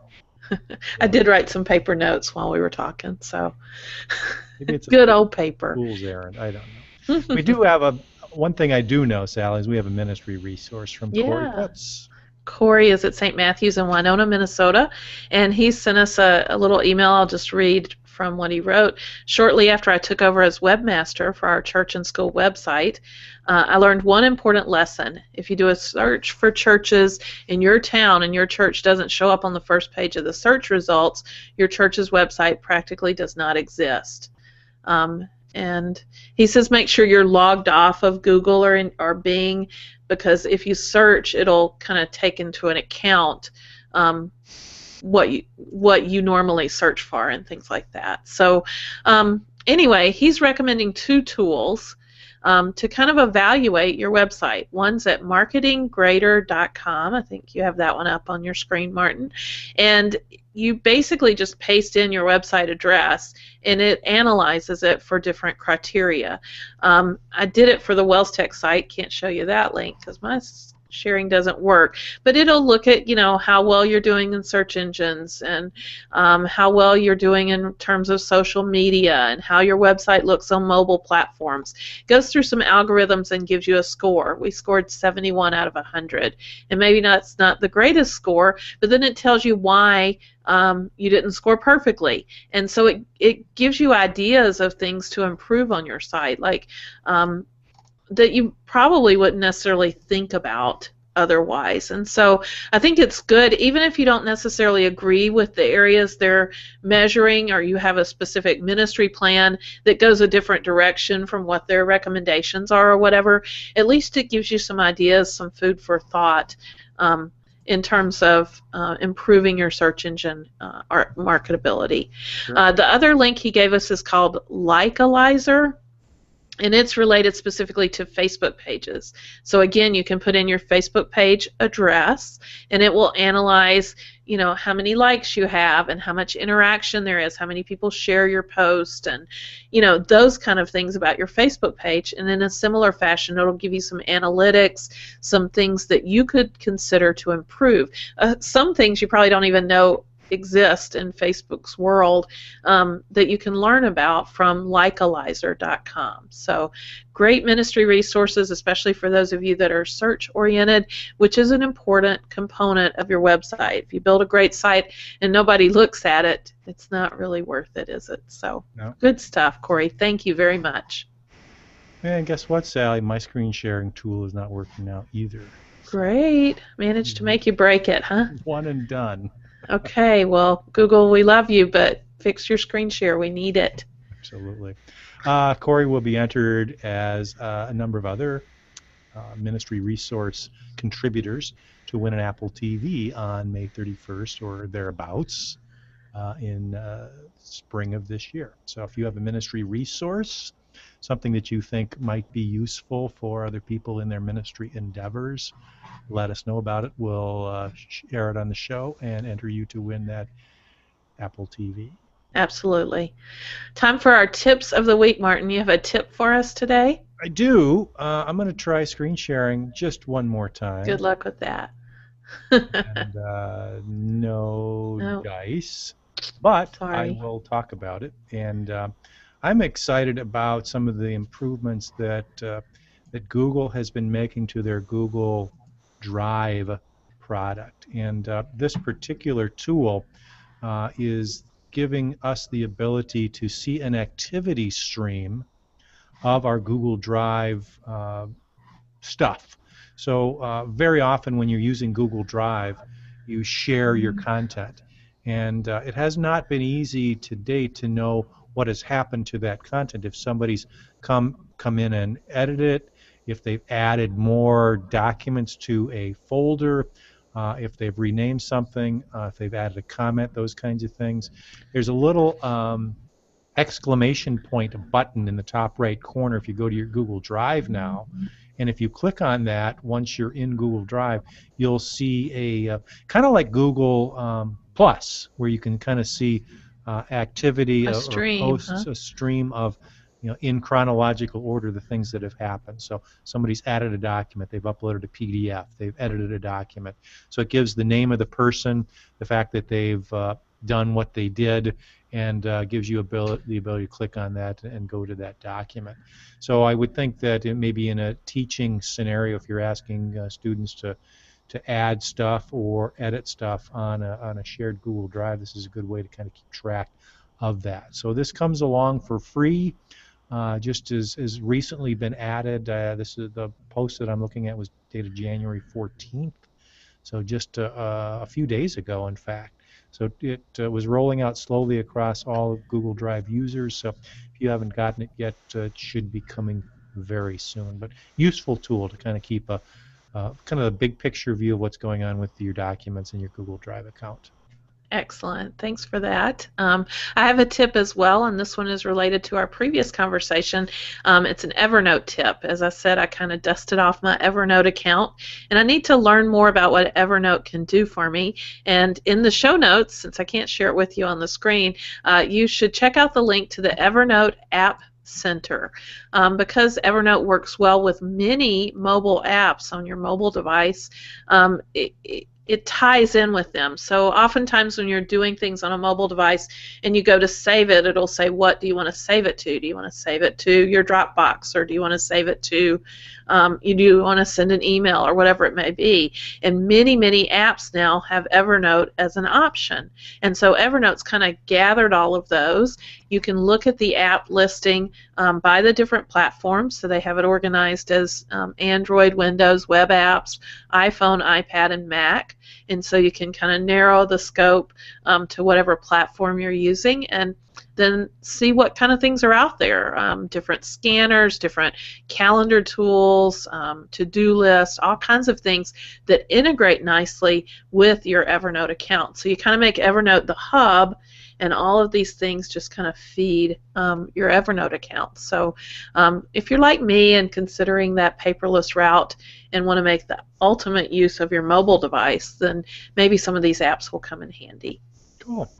B: I did write some paper notes while we were talking, so
A: maybe it's a
B: good old paper.
A: Fool's errand. I don't know. We do have a one thing I do know, Sally, is we have a ministry resource from
B: yeah.
A: Corey Putz.
B: Corey is at Saint Matthew's in Winona, Minnesota, and he sent us a, a little email. I'll just read from what he wrote. Shortly after I took over as webmaster for our church and school website, uh, I learned one important lesson. If you do a search for churches in your town and your church doesn't show up on the first page of the search results, your church's website practically does not exist. Um, and he says make sure you're logged off of Google or, in, or Bing, because if you search, it'll kind of take into an account um, what you what you normally search for and things like that. So um, anyway, he's recommending two tools um, to kind of evaluate your website. One's at marketing grader dot com. I think you have that one up on your screen, Martin. And you basically just paste in your website address and it analyzes it for different criteria. Um, I did it for the WellsTech site. Can't show you that link because my sharing doesn't work, but it'll look at, you know, how well you're doing in search engines and um, how well you're doing in terms of social media and how your website looks on mobile platforms. It goes through some algorithms and gives you a score. We scored seventy-one out of one hundred, and maybe that's not the greatest score, but then it tells you why um, you didn't score perfectly, and so it, it gives you ideas of things to improve on your site, like um, that you probably wouldn't necessarily think about otherwise. And so I think it's good, even if you don't necessarily agree with the areas they're measuring, or you have a specific ministry plan that goes a different direction from what their recommendations are or whatever, at least it gives you some ideas, some food for thought um, in terms of uh, improving your search engine uh, marketability. Sure. Uh, the other link he gave us is called Likealyzer, and it's related specifically to Facebook pages. So again, you can put in your Facebook page address, and it will analyze, you know, how many likes you have and how much interaction there is, how many people share your post, and, you know, those kind of things about your Facebook page. And in a similar fashion, it'll give you some analytics, some things that you could consider to improve. Uh, some things you probably don't even know exist in Facebook's world um, that you can learn about from Likealyzer dot com. So great ministry resources, especially for those of you that are search oriented, which is an important component of your website. If you build a great site and nobody looks at it, it's not really worth it, is it? So no. Good stuff, Corey. Thank you very much.
A: And guess what, Sally? My screen sharing tool is not working now either.
B: Great. Managed to make you break it, huh?
A: One and done.
B: Okay, well, Google, we love you, but fix your screen share. We need it.
A: Absolutely. Uh, Corey will be entered as uh, a number of other uh, ministry resource contributors to win an Apple T V on May thirty-first or thereabouts uh, in uh, spring of this year. So if you have a ministry resource, something that you think might be useful for other people in their ministry endeavors, let us know about it. We'll uh, share it on the show and enter you to win that Apple T V.
B: Absolutely. Time for our tips of the week, Martin. You have a tip for us today?
A: I do. Uh, I'm going to try screen sharing just one more time.
B: Good luck with that.
A: and uh, no nope. dice, but Sorry. I will talk about it. And uh, I'm excited about some of the improvements that uh, that Google has been making to their Google Drive product. And uh, this particular tool uh, is giving us the ability to see an activity stream of our Google Drive uh, stuff. So uh, very often when you're using Google Drive, you share your content. And uh, it has not been easy to date to know what has happened to that content. If somebody's come come in and edited it, if they've added more documents to a folder, uh, if they've renamed something, uh, if they've added a comment, those kinds of things. There's a little um, exclamation point button in the top right corner if you go to your Google Drive now. And if you click on that, once you're in Google Drive, you'll see a uh, kind of like Google um, Plus, where you can kind of see uh, activity
B: a
A: or,
B: stream,
A: or posts,
B: huh?
A: a stream of, you know, in chronological order, the things that have happened. So somebody's added a document, they've uploaded a P D F, they've edited a document. So it gives the name of the person, the fact that they've uh, done what they did, and uh, gives you ability, the ability to click on that and go to that document. So I would think that it may be in a teaching scenario, if you're asking uh, students to to add stuff or edit stuff on a, on a shared Google Drive, this is a good way to kind of keep track of that. So this comes along for free, uh, just as as recently been added. Uh, this is the post that I'm looking at was dated January fourteenth, so just uh, uh, a few days ago, in fact. So it uh, was rolling out slowly across all of Google Drive users. So if you haven't gotten it yet, uh, it should be coming very soon. But useful tool to kind of keep a uh, kind of a big picture view of what's going on with your documents in your Google Drive account.
B: Excellent. Thanks for that. Um, I have a tip as well, and this one is related to our previous conversation. Um, it's an Evernote tip. As I said, I kind of dusted off my Evernote account, and I need to learn more about what Evernote can do for me. And in the show notes, since I can't share it with you on the screen, uh, you should check out the link to the Evernote app Center. Um, because Evernote works well with many mobile apps on your mobile device, um, it, it it ties in with them. So oftentimes when you're doing things on a mobile device and you go to save it, it'll say, what do you want to save it to? Do you want to save it to your Dropbox, or do you want to save it to, um, you do want to send an email, or whatever it may be. And many, many apps now have Evernote as an option. And so Evernote's kind of gathered all of those. You can look at the app listing um, by the different platforms. So they have it organized as um, Android, Windows, web apps, iPhone, iPad, and Mac. And so you can kind of narrow the scope um, to whatever platform you're using, and then see what kind of things are out there. Um, different scanners, different calendar tools, um, to-do lists, all kinds of things that integrate nicely with your Evernote account. So you kind of make Evernote the hub, and all of these things just kind of feed um, your Evernote account. So um, if you're like me and considering that paperless route and want to make the ultimate use of your mobile device, then maybe some of these apps will come in handy.
A: Cool.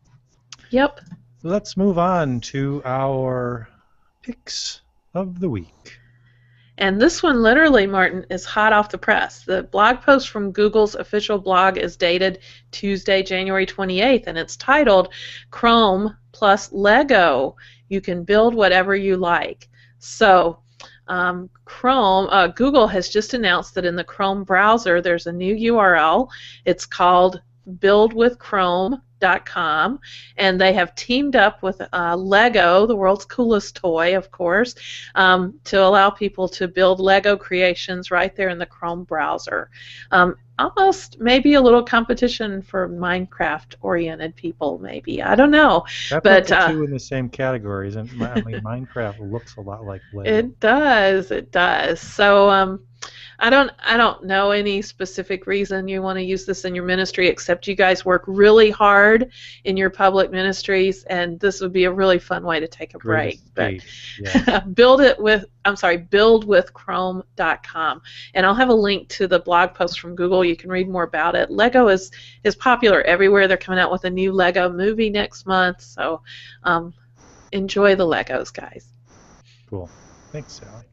B: Yep.
A: Let's move on to our picks of the week.
B: And this one literally, Martin, is hot off the press. The blog post from Google's official blog is dated Tuesday, January twenty-eighth, and it's titled Chrome plus Lego. You can build whatever you like. So um, Chrome, uh, Google has just announced that in the Chrome browser there's a new U R L. It's called build with chrome dot com, and they have teamed up with uh, Lego, the world's coolest toy, of course, um, to allow people to build Lego creations right there in the Chrome browser. Um, almost maybe a little competition for Minecraft-oriented people, maybe. I don't know.
A: That
B: but
A: puts the
B: uh,
A: two in the same categories, and I mean, Minecraft looks a lot like Lego.
B: It does. It does. So um, I don't. I don't know any specific reason you want to use this in your ministry, except you guys work really hard in your public ministries, and this would be a really fun way to take a break. But
A: yeah.
B: build it with. I'm sorry. build with chrome dot com, and I'll have a link to the blog post from Google. You can read more about it. Lego is is popular everywhere. They're coming out with a new Lego movie next month, so um, enjoy the Legos, guys.
A: Cool. Thanks, Sally.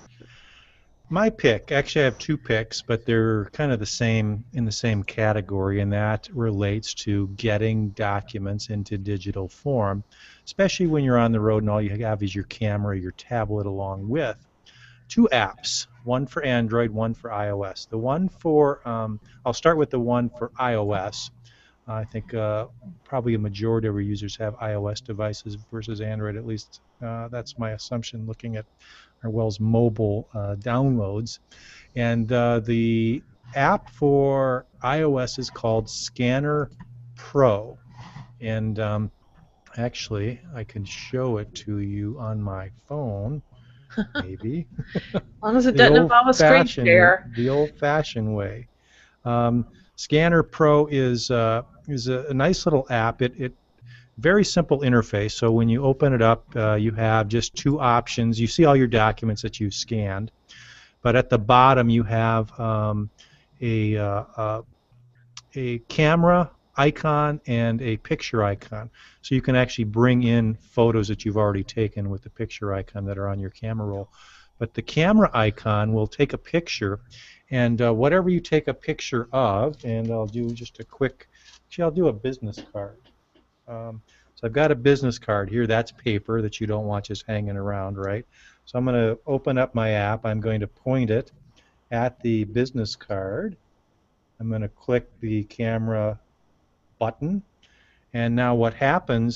A: My pick, actually I have two picks, but they're kind of the same, in the same category, and that relates to getting documents into digital form, especially when you're on the road and all you have is your camera, your tablet along with. Two apps, one for Android, one for iOS. The one for, um, I'll start with the one for iOS. I think uh, probably a majority of our users have iOS devices versus Android, at least uh, that's my assumption looking at our Wells mobile uh, downloads. And uh, the app for iOS is called Scanner Pro. And um, actually, I can show it to you on my phone, maybe.
B: As long as it doesn't involve a screen share.
A: The old-fashioned way. Um, Scanner Pro is uh, is a, a nice little app. It, it very simple interface. So when you open it up, uh, you have just two options. You see all your documents that you've scanned, but at the bottom you have um, a uh, uh, a camera icon and a picture icon. So you can actually bring in photos that you've already taken with the picture icon that are on your camera roll. But the camera icon will take a picture, and uh, whatever you take a picture of, and I'll do just a quick, actually I'll do a business card. Um, so I've got a business card here. That's paper that you don't want just hanging around, right? So I'm going to open up my app. I'm going to point it at the business card. I'm going to click the camera button, and now what happens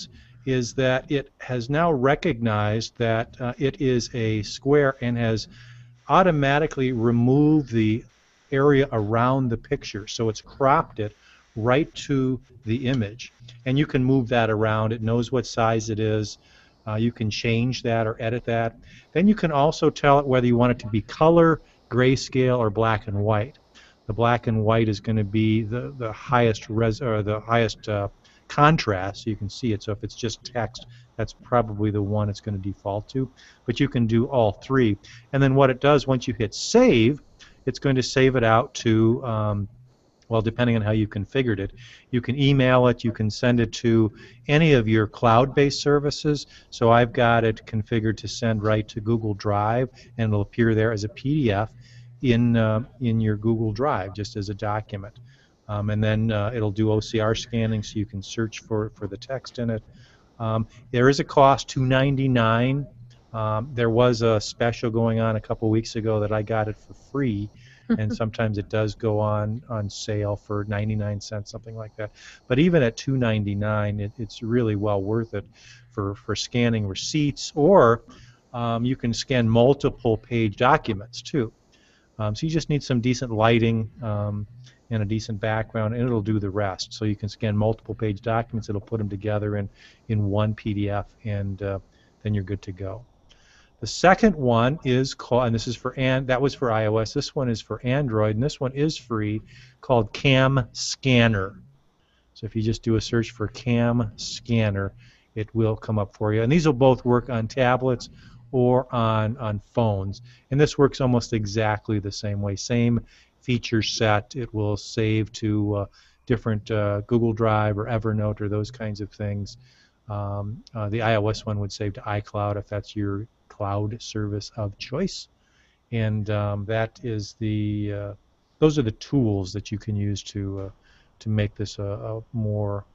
A: is that it has now recognized that uh, it is a square and has automatically removed the area around the picture. So it's cropped it right to the image. And you can move that around. It knows what size it is. Uh, you can change that or edit that. Then you can also tell it whether you want it to be color, grayscale, or black and white. The black and white is going to be the, the highest res or the highest uh, contrast, so you can see it. So if it's just text, that's probably the one it's going to default to. But you can do all three. And then what it does, once you hit save, it's going to save it out to, um, well, depending on how you configured it, you can email it, you can send it to any of your cloud-based services. So I've got it configured to send right to Google Drive, and it'll appear there as a P D F in uh, in your Google Drive, just as a document. Um, and then uh, it'll do O C R scanning, so you can search for for the text in it. Um, there is a cost, two ninety-nine. Um, there was a special going on a couple weeks ago that I got it for free, and sometimes it does go on on sale for ninety-nine cents, something like that. But even at two ninety-nine, it, it's really well worth it for for scanning receipts, or um, you can scan multiple page documents too. Um, so you just need some decent lighting um, and a decent background, and it'll do the rest. So you can scan multiple page documents. It'll put them together in in one P D F, and uh, then you're good to go. The second one is called, and this is for and that was for iOS. This one is for Android, and this one is free, called Cam Scanner. So if you just do a search for Cam Scanner, it will come up for you. And these will both work on tablets or on on phones. And this works almost exactly the same way. Same feature set. It will save to uh, different uh, Google Drive or Evernote or those kinds of things. Um, uh, the iOS one would save to iCloud if that's your cloud service of choice, and um, that is the uh, those are the tools that you can use to uh, to make this a, a more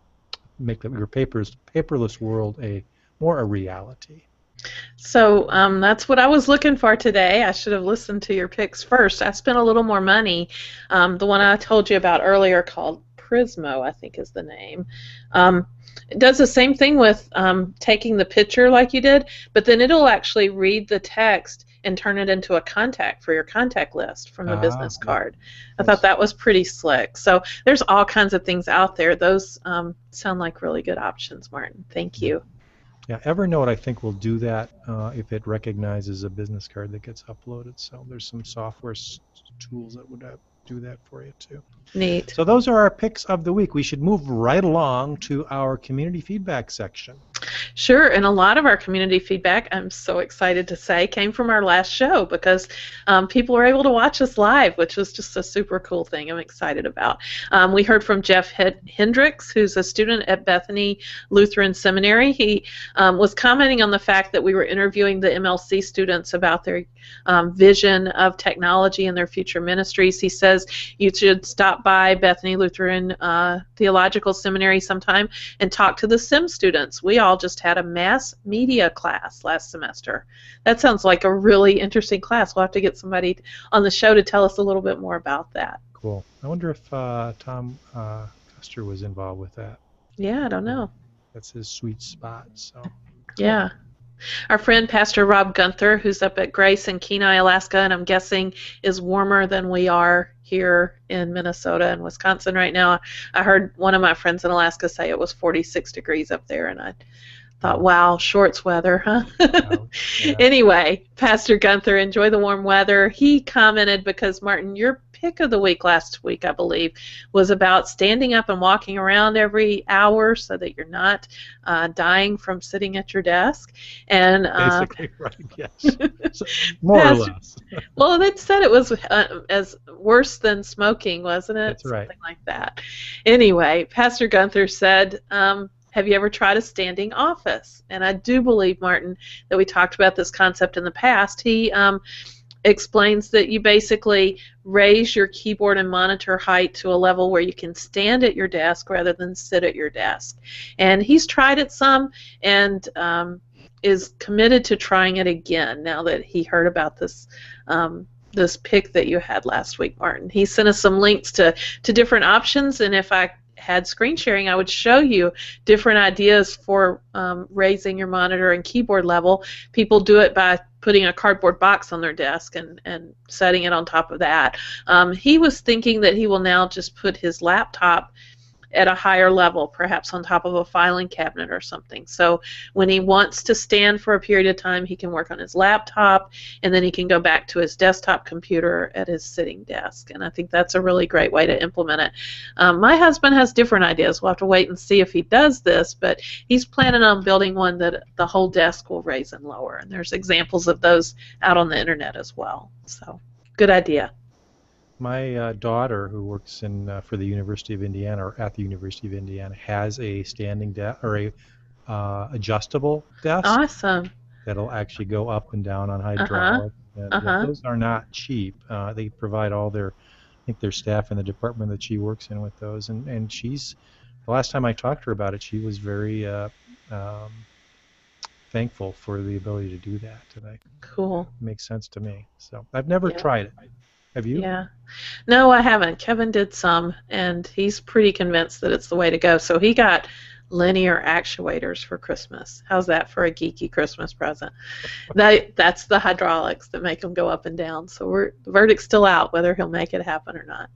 A: make the, your papers paperless world a more a reality.
B: So um, that's what I was looking for today. I should have listened to your picks first. I spent a little more money. Um, the one I told you about earlier, called Prismo, I think is the name. Um, It does the same thing with um, taking the picture like you did, but then it'll actually read the text and turn it into a contact for your contact list from the ah, business card. I thought that was pretty slick. So there's all kinds of things out there. Those um, sound like really good options, Martin. Thank you.
A: Yeah, Evernote I think will do that uh, if it recognizes a business card that gets uploaded. So there's some software s tools that would uh, do that for you too.
B: Neat.
A: So those are our picks of the week. We should move right along to our community feedback section.
B: Sure, and a lot of our community feedback, I'm so excited to say, came from our last show, because um, people were able to watch us live, which was just a super cool thing I'm excited about. Um, we heard from Jeff Hendricks, who's a student at Bethany Lutheran Seminary. He um, was commenting on the fact that we were interviewing the M L C students about their um, vision of technology and their future ministries. He says you should stop by Bethany Lutheran uh, Theological Seminary sometime and talk to the SIM students. We all just had a mass media class last semester. That sounds like a really interesting class. We'll have to get somebody on the show to tell us a little bit more about that.
A: Cool. I wonder if uh, Tom uh, Custer was involved with that.
B: Yeah, I don't know.
A: That's his sweet spot. So.
B: Yeah. Our friend Pastor Rob Gunther, who's up at Grace in Kenai, Alaska, and I'm guessing is warmer than we are here in Minnesota and Wisconsin right now. I heard one of my friends in Alaska say it was forty-six degrees up there, and I thought, wow, shorts weather, huh? Oh, yeah. Anyway, Pastor Gunther, enjoy the warm weather. He commented because, Martin, your pick of the week last week, I believe, was about standing up and walking around every hour so that you're not uh, dying from sitting at your desk. And uh,
A: basically, right, yes. So, more Pastor, or less.
B: Well, they said it was uh, as worse than smoking, wasn't it?
A: That's right.
B: Something like that. Anyway, Pastor Gunther said, um, have you ever tried a standing office? And I do believe, Martin, that we talked about this concept in the past. He um, explains that you basically raise your keyboard and monitor height to a level where you can stand at your desk rather than sit at your desk. And he's tried it some and um, is committed to trying it again now that he heard about this um, this pick that you had last week, Martin. He sent us some links to, to different options, and if I had screen sharing, I would show you different ideas for um, raising your monitor and keyboard level. People do it by putting a cardboard box on their desk and, and setting it on top of that. Um, he was thinking that he will now just put his laptop at a higher level, perhaps on top of a filing cabinet or something. So when he wants to stand for a period of time, he can work on his laptop, and then he can go back to his desktop computer at his sitting desk. And I think that's a really great way to implement it. Um, my husband has different ideas. We'll have to wait and see if he does this, but he's planning on building one that the whole desk will raise and lower. And there's examples of those out on the internet as well. So good idea.
A: My uh, daughter, who works in uh, for the University of Indiana, or at the University of Indiana, has a standing desk or a uh, adjustable desk.
B: Awesome.
A: That'll actually go up and down on hydraulic.
B: Uh-huh.
A: And,
B: uh-huh.
A: uh, those are not cheap. Uh, they provide all their, I think, their staff in the department that she works in with those. And and she's, the last time I talked to her about it, she was very uh, um, thankful for the ability to do that. And I,
B: cool.
A: It makes sense to me. So I've never
B: yeah.
A: tried it. Have you?
B: Yeah. No, I haven't. Kevin did some, and he's pretty convinced that it's the way to go. So he got linear actuators for Christmas. How's that for a geeky Christmas present? that That's the hydraulics that make them go up and down. So we're, the verdict's still out whether he'll make it happen or not.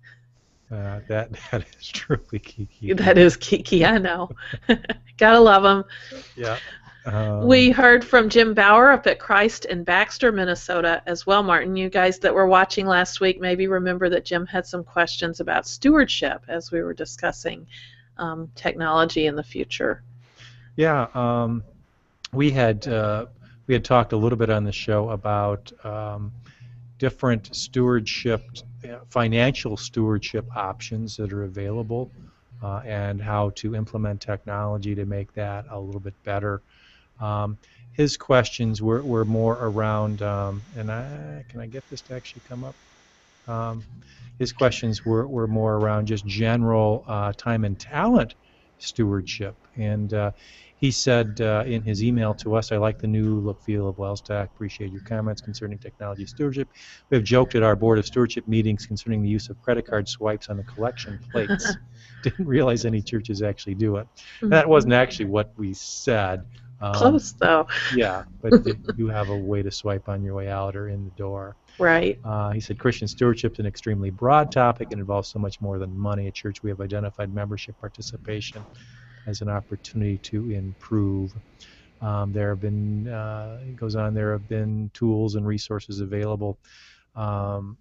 A: Uh, that that is truly geeky.
B: That is geeky, I know. Gotta love him.
A: Yeah. Um,
B: we heard from Jim Bauer up at Christ in Baxter, Minnesota as well, Martin. You guys that were watching last week maybe remember that Jim had some questions about stewardship as we were discussing um, technology in the future.
A: Yeah, um, we had uh, we had talked a little bit on the show about um, different stewardship, financial stewardship options that are available, uh, and how to implement technology to make that a little bit better. Um, his questions were, were more around, um, and I, can I get this to actually come up? Um, his questions were, were more around just general uh, time and talent stewardship. And uh, he said uh, in his email to us, I like the new look feel of WellStack. Appreciate your comments concerning technology stewardship. We have joked at our board of stewardship meetings concerning the use of credit card swipes on the collection plates. Didn't realize any churches actually do it. Mm-hmm. That wasn't actually what we said. Um,
B: Close, though.
A: Yeah, but you have a way to swipe on your way out or in the door.
B: Right.
A: Uh, he said Christian stewardship is an extremely broad topic and involves so much more than money. At church, we have identified membership participation as an opportunity to improve. Um, there have been, uh, it goes on, there have been tools and resources available. Um,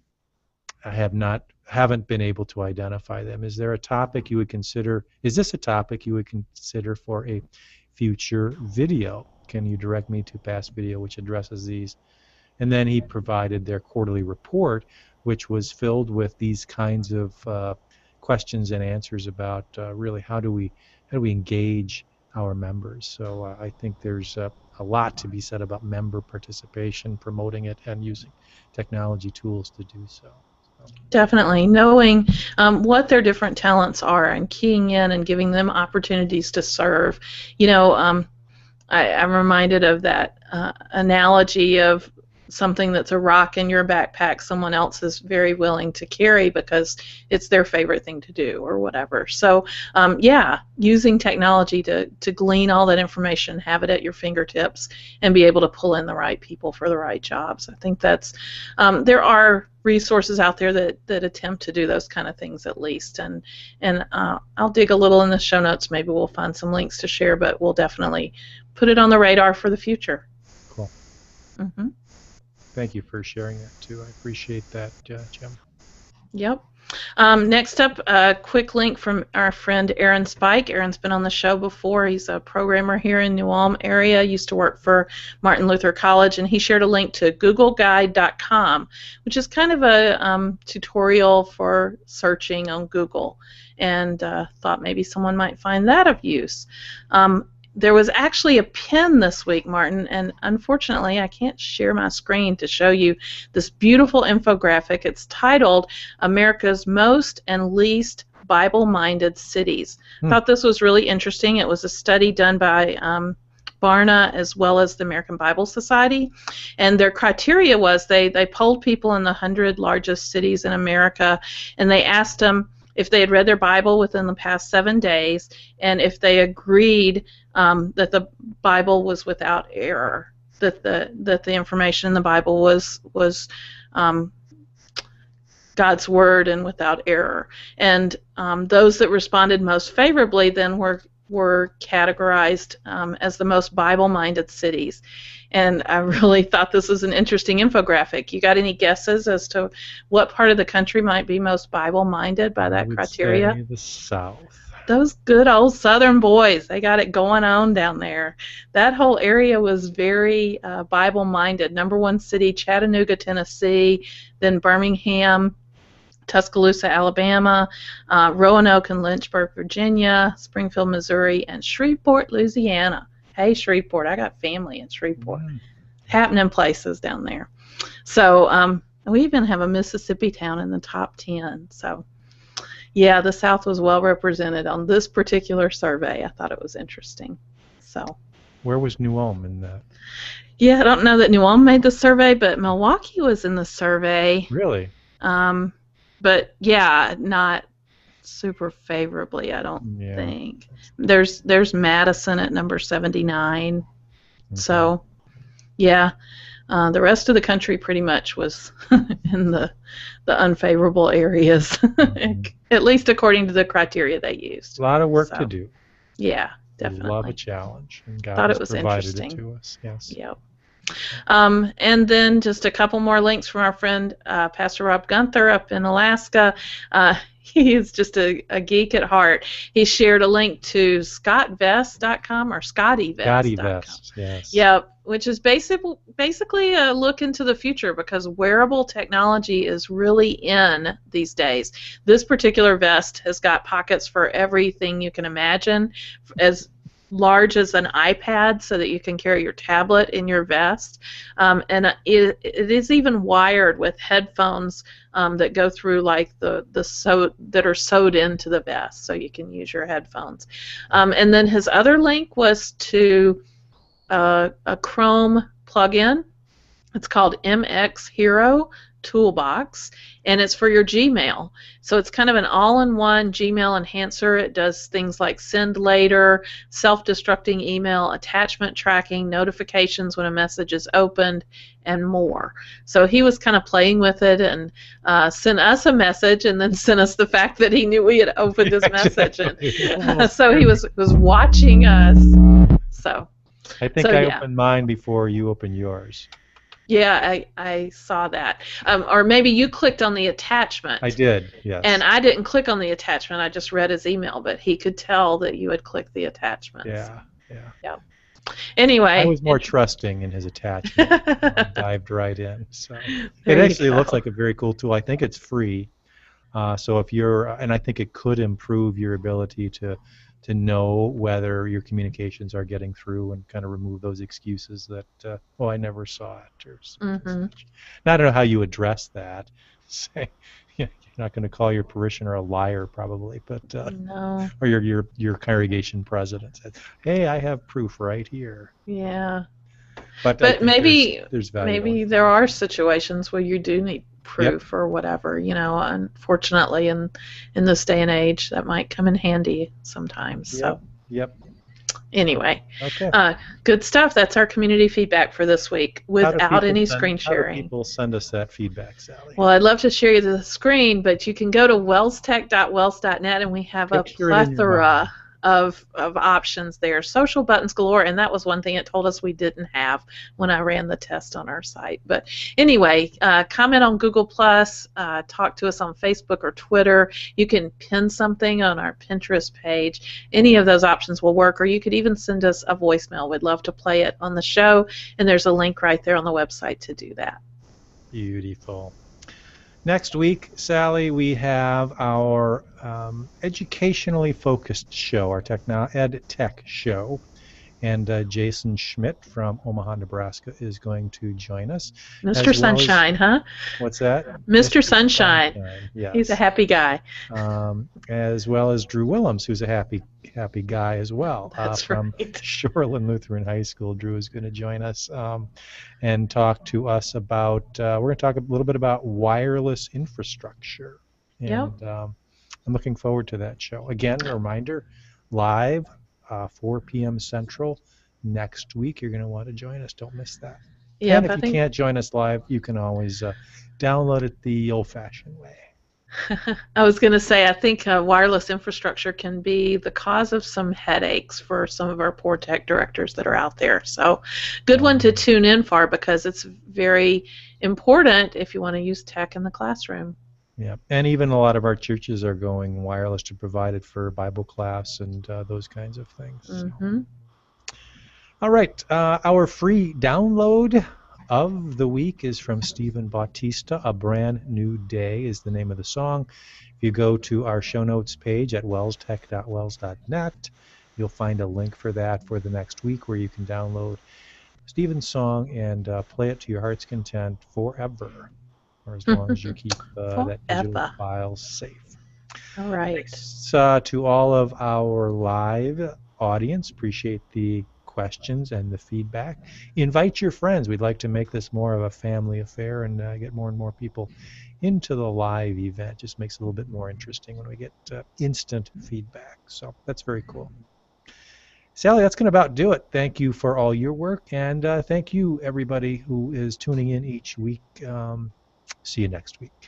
A: I have not, haven't been able to identify them. Is there a topic you would consider, is this a topic you would consider for a future video? Can you direct me to past video which addresses these? And then he provided their quarterly report, which was filled with these kinds of uh, questions and answers about uh, really how do we how do we engage our members. So uh, I think there's uh, a lot to be said about member participation, promoting it, and using technology tools to do so.
B: Definitely. Knowing um, what their different talents are and keying in and giving them opportunities to serve. You know, um, I, I'm reminded of that uh, analogy of something that's a rock in your backpack someone else is very willing to carry because it's their favorite thing to do or whatever. So, um, yeah, using technology to, to glean all that information, have it at your fingertips, and be able to pull in the right people for the right jobs. I think that's, um, there are resources out there that, that attempt to do those kind of things at least. And, and uh, I'll dig a little in the show notes. Maybe we'll find some links to share, but we'll definitely put it on the radar for the future.
A: Cool.
B: Mm-hmm.
A: Thank you for sharing that too. I appreciate that, uh, Jim.
B: Yep. Um, next up, a quick link from our friend Aaron Spike. Aaron's been on the show before. He's a programmer here in New Ulm area, used to work for Martin Luther College, and he shared a link to google guide dot com, which is kind of a um, tutorial for searching on Google, and uh, thought maybe someone might find that of use. Um, There was actually a pin this week, Martin, and unfortunately I can't share my screen to show you this beautiful infographic. It's titled America's Most and Least Bible-Minded Cities. Hmm. I thought this was really interesting. It was a study done by um, Barna as well as the American Bible Society, and their criteria was they, they polled people in the one hundred largest cities in America, and they asked them if they had read their Bible within the past seven days, and if they agreed um, that the Bible was without error, that the that the information in the Bible was was um, God's word and without error. And um, those that responded most favorably then were were categorized um, as the most Bible-minded cities. And I really thought this was an interesting infographic. You got any guesses as to what part of the country might be most Bible-minded by that
A: I would
B: criteria?
A: say the South.
B: Those good old Southern boys, they got it going on down there. That whole area was very uh, Bible-minded. Number one city, Chattanooga, Tennessee, then Birmingham, Tuscaloosa, Alabama, uh, Roanoke and Lynchburg, Virginia, Springfield, Missouri, and Shreveport, Louisiana. Hey, Shreveport, I got family in Shreveport.
A: Mm.
B: Happening places down there. So um, we even have a Mississippi town in the top ten. So, yeah, the South was well represented on this particular survey. I thought it was interesting. So,
A: Where was New Ulm in that?
B: yeah, I don't know that New Ulm made the survey, but Milwaukee was in the survey.
A: Really?
B: Um, but yeah, not super favorably, I don't
A: Yeah.
B: think. There's there's Madison at number seventy-nine.
A: Okay.
B: So, yeah, uh, the rest of the country pretty much was in the the unfavorable areas,
A: Mhm.
B: at least according to the criteria they used.
A: A lot of work
B: So,
A: to do.
B: Yeah,
A: We love a
B: definitely.
A: challenge, and God
B: Thought
A: has
B: it was
A: provided
B: interesting.
A: it to us. Yes.
B: Yep. Um, and then just a couple more links from our friend uh, Pastor Rob Gunther up in Alaska. Uh, he is just a, a geek at heart. He shared a link to scott vest dot com or scotty vest dot com.
A: Gotti Vest. Yes.
B: Yep, which is basic, basically a look into the future because wearable technology is really in these days. This particular vest has got pockets for everything you can imagine, as large as an iPad so that you can carry your tablet in your vest. Um, and it, it is even wired with headphones um, that go through like the, the sew, that are sewed into the vest so you can use your headphones. Um, and then his other link was to uh, a Chrome plugin. It's called M X Hero Toolbox, and it's for your Gmail. So it's kind of an all-in-one Gmail enhancer. It does things like send later, self-destructing email, attachment tracking, notifications when a message is opened, and more. So he was kind of playing with it and uh, sent us a message and then sent us the fact that he knew we had opened his message. And uh, so he was, was watching us. So,
A: I think
B: so,
A: I
B: yeah.
A: opened mine before you opened yours.
B: Yeah, I, I saw that. Um, or maybe you clicked on the attachment.
A: I did, yes.
B: And I didn't click on the attachment. I just read his email, but he could tell that you had clicked the attachment.
A: Yeah, yeah.
B: Yeah. Anyway.
A: I was more trusting in his attachment. I dived right in. So
B: There
A: it
B: you
A: actually
B: go.
A: looks like a very cool tool. I think it's free. Uh, so if you're, and I think it could improve your ability to to know whether your communications are getting through and kind of remove those excuses that, uh, oh, I never saw it. Or such and
B: Mhm.
A: such. Now, I don't know how you address that. Say, yeah, you're not going to call your parishioner a liar, probably, but uh,
B: No.
A: or your your your congregation president says, "Hey, I have proof right here."
B: Yeah.
A: But, I
B: But
A: think
B: maybe
A: there's, there's value.
B: maybe
A: in
B: there are situations where you do need proof or whatever, you know, unfortunately in in this day and age that might come in handy sometimes. So
A: Yep.
B: anyway,
A: Okay.
B: uh, good stuff. That's our community feedback for this week
A: How do
B: without
A: people
B: any
A: send-
B: screen
A: How do
B: sharing.
A: people send us that feedback, Sally?
B: Well, I'd love to share you the screen, but you can go to wellstech dot wells dot net and we have a
A: Picture it in your mind.
B: plethora of of options there. Social buttons galore, and that was one thing it told us we didn't have when I ran the test on our site. But anyway, uh, comment on Google Plus, uh, talk to us on Facebook or Twitter. You can pin something on our Pinterest page. Any of those options will work, or you could even send us a voicemail. We'd love to play it on the show, and there's a link right there on the website to do that.
A: Beautiful. Next week, Sally, we have our um, educationally focused show, our techno Ed Tech show. And uh, Jason Schmidt from Omaha, Nebraska is going to join us.
B: Mister
A: As well as-
B: Sunshine, huh?
A: What's that?
B: Mister Sunshine.
A: Yes.
B: He's a happy guy.
A: um, as well as Drew Willems, who's a happy happy guy as well.
B: That's
A: uh, from
B: right.
A: Shoreland Lutheran High School. Drew is going to join us um, and talk to us about, uh, we're going to talk a little bit about wireless infrastructure.
B: Yep.
A: And um, I'm looking forward to that show. Again, a reminder, live, uh, four p.m. Central next week. You're going to want to join us. Don't miss that. And
B: Yep,
A: if
B: I
A: you
B: think
A: can't join us live, you can always uh, download it the old-fashioned way.
B: I was going to say, I think uh, wireless infrastructure can be the cause of some headaches for some of our poor tech directors that are out there. So, good one to tune in for because it's very important if you want to use tech in the classroom.
A: Yeah, and even a lot of our churches are going wireless to provide it for Bible class and uh, those kinds of things.
B: Mm-hmm.
A: All right, uh, our free download of the week is from Stephen Bautista. A Brand New Day is the name of the song. If you go to our show notes page at wellstech dot wells dot net, you'll find a link for that for the next week where you can download Stephen's song and uh, play it to your heart's content forever, or as long as you keep uh, that digital
B: Forever.
A: file safe.
B: All right.
A: Thanks uh, to all of our live audience. Appreciate the questions and the feedback. Invite your friends. We'd like to make this more of a family affair and uh, get more and more people into the live event. Just makes it a little bit more interesting when we get uh, instant feedback. So that's very cool. Sally, that's going to about do it. Thank you for all your work, and uh, thank you, everybody who is tuning in each week. Um, see you next week.